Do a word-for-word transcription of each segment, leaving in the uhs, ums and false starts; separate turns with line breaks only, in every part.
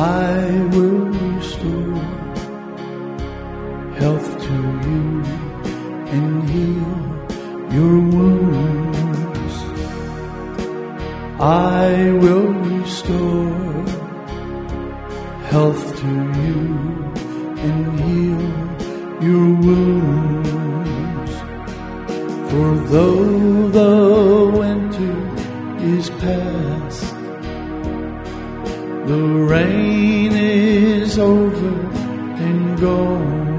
I will restore health to you and heal your wounds. I will restore health to you and heal your wounds. For though the winter is past, the rain is over and gone,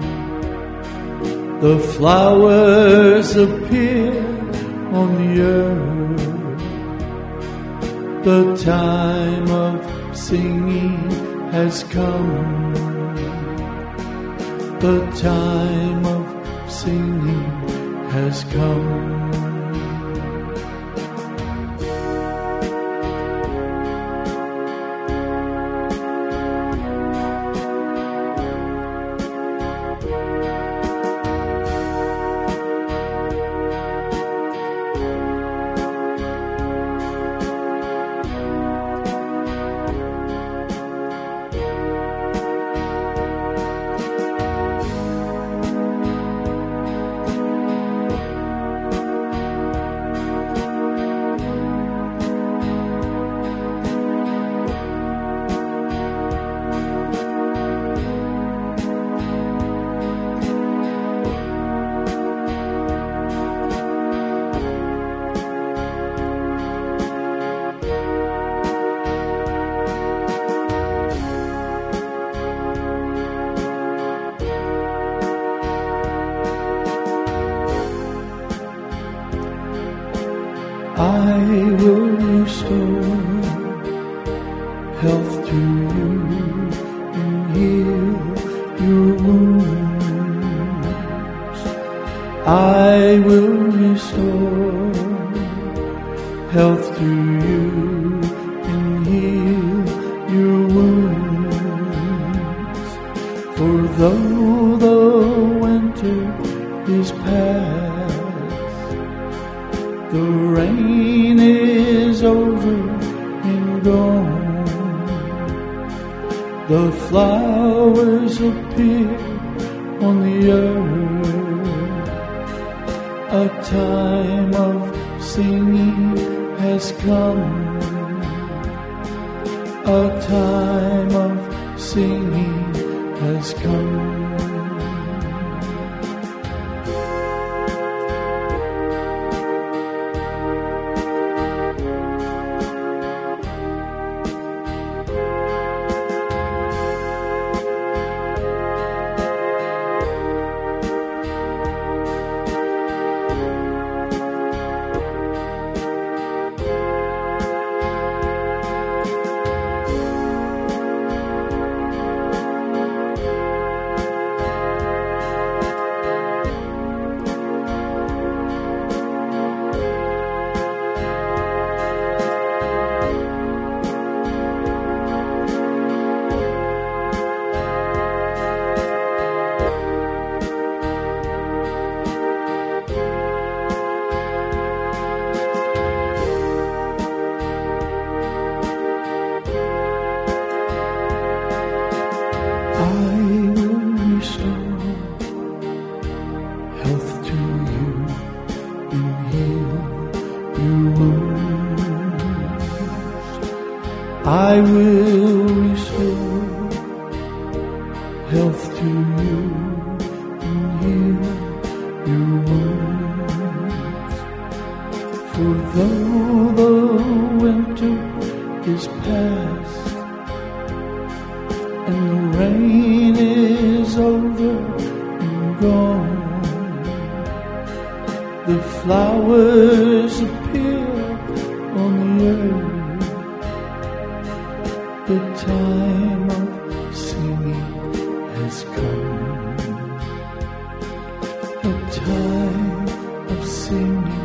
the flowers appear on the earth, the time of singing has come, the time of singing has come. I will restore health to you and heal your wounds. I will restore health to you and heal your wounds. For though the winter is past, the rain is over and gone, the flowers appear on the earth, a time of singing has come, a time of singing has come. I will restore health to you and heal your wounds. I will restore health to you and heal your wounds. For though the winter is past and the rain is over and gone, the flowers appear on the earth, the time of singing has come, the time of singing